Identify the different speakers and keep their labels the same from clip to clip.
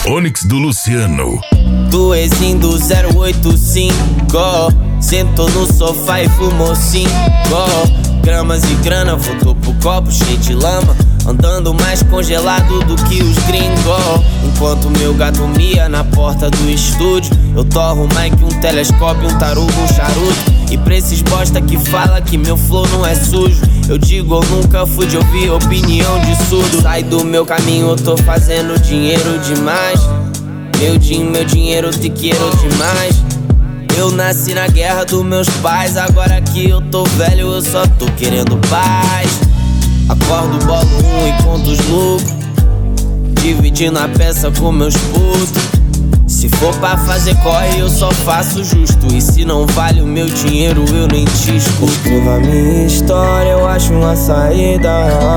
Speaker 1: Onix do Luciano.
Speaker 2: Tu ex-in do 085. Sentou no sofá e fumou 5 gramas de grana, voltou pro copo cheio de lama, andando mais congelado do que os gringos. Enquanto meu gato mia na porta do estúdio, eu torro um mic, um telescópio, um tarugo, um charuto. E pra esses bosta que fala que meu flow não é sujo, eu digo eu nunca fui de ouvir opinião de surdo. Sai do meu caminho, eu tô fazendo dinheiro demais. Meu dinheiro te quero demais. Eu nasci na guerra dos meus pais, agora que eu tô velho eu só tô querendo paz. Acordo, bolo e conto os lucros, dividindo a peça com meus putos. Se for pra fazer corre eu só faço justo, e se não vale o meu dinheiro eu nem te escuto. Escreva a minha história, eu acho uma saída.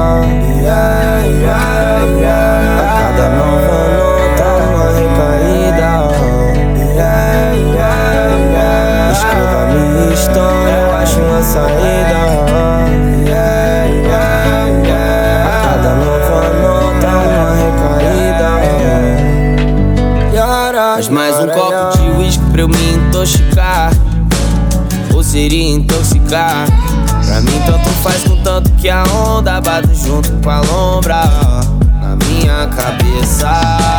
Speaker 2: A cada nova nota uma recaída. Escreva a minha história, eu acho uma saída. A cada nova nota uma recaída. Mas mais um copo de uísque pra eu me intoxicar, ou seria intoxicar. Pra mim tanto faz, contanto que a onda bate junto com a lombra na minha cabeça.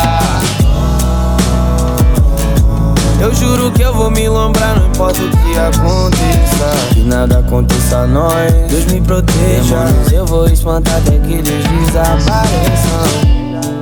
Speaker 2: Eu juro que eu vou me lombrar, não importa o que aconteça, que nada aconteça a nós, Deus me proteja. Demônios eu vou espantar até que eles desapareçam.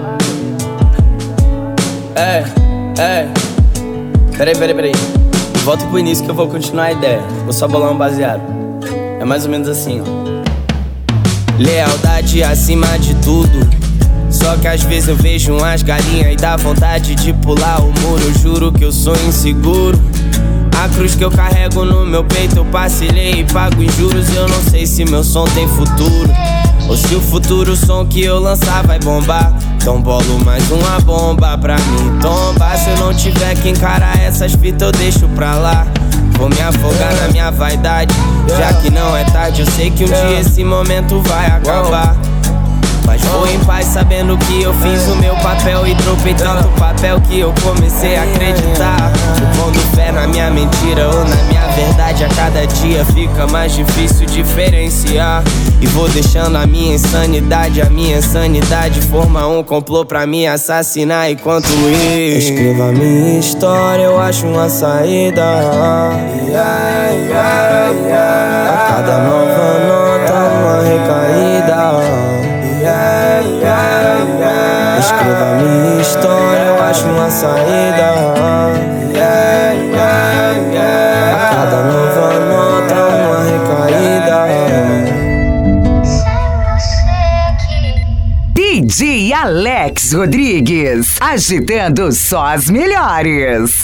Speaker 2: Peraí. Volta pro início que eu vou continuar a ideia. Vou só bolar um baseado. É mais ou menos assim, ó. Lealdade acima de tudo. Só que às vezes eu vejo umas galinhas e dá vontade de pular o muro. Eu juro que eu sou inseguro. A cruz que eu carrego no meu peito eu parcelei e pago em juros. Eu não sei se meu som tem futuro, ou se o futuro som que eu lançar vai bombar. Então bolo mais uma bomba pra mim tombar. Se eu não tiver que encarar essas fitas eu deixo pra lá. Vou me afogar na minha vaidade, já que não é tarde. Eu sei que um dia esse momento vai acabar, mas vou em paz sabendo que eu fiz o meu papel. E tropei tanto papel que eu comecei a acreditar. Pondo fé na minha mentira ou na minha verdade. A cada dia fica mais difícil diferenciar. E vou deixando a minha insanidade formar um complô pra me assassinar enquanto eu escrevo a minha história, eu acho uma saída. A cada nova nota uma recaída. Escreva a minha história, eu acho uma saída. A cada nova nota uma recaída.
Speaker 3: DJ Alex Rodrigues, agitando só as melhores.